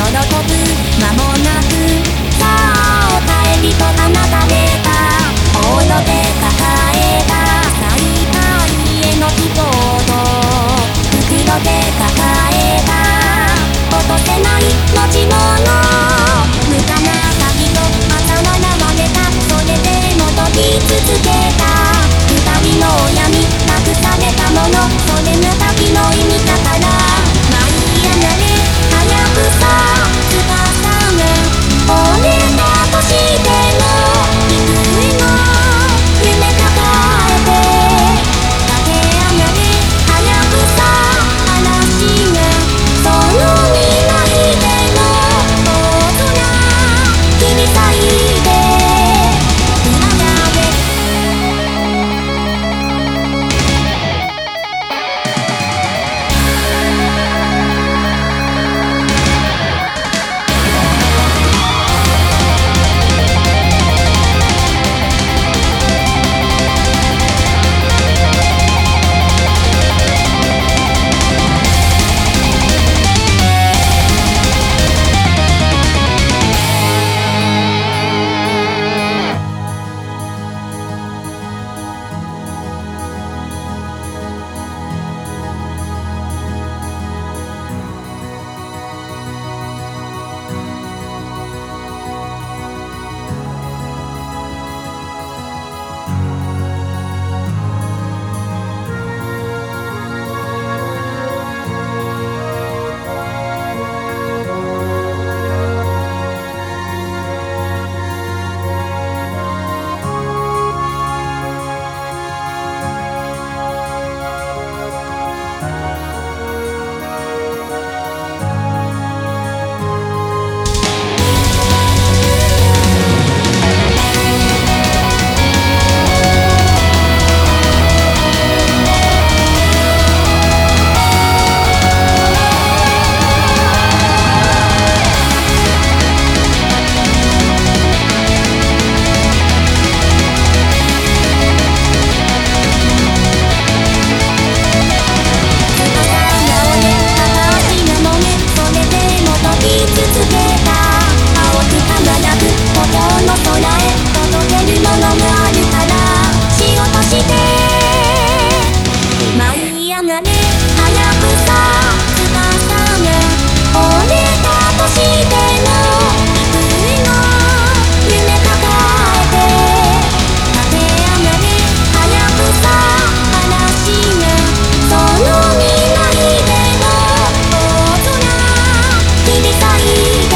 間もなくさあお帰りと放たれた大色で抱えた最下位への希望と袋で抱えた落とせない持ち物無駄な旅と頭流れたそれでも飛び続けた二人の闇託されたものそれが旅の意味だから舞い上がれ早くさ翼が折れたとしても幾重の夢抱えて駆け上がれ早くさ嵐がその未来での大空切り裂いて裏側で切り裂いて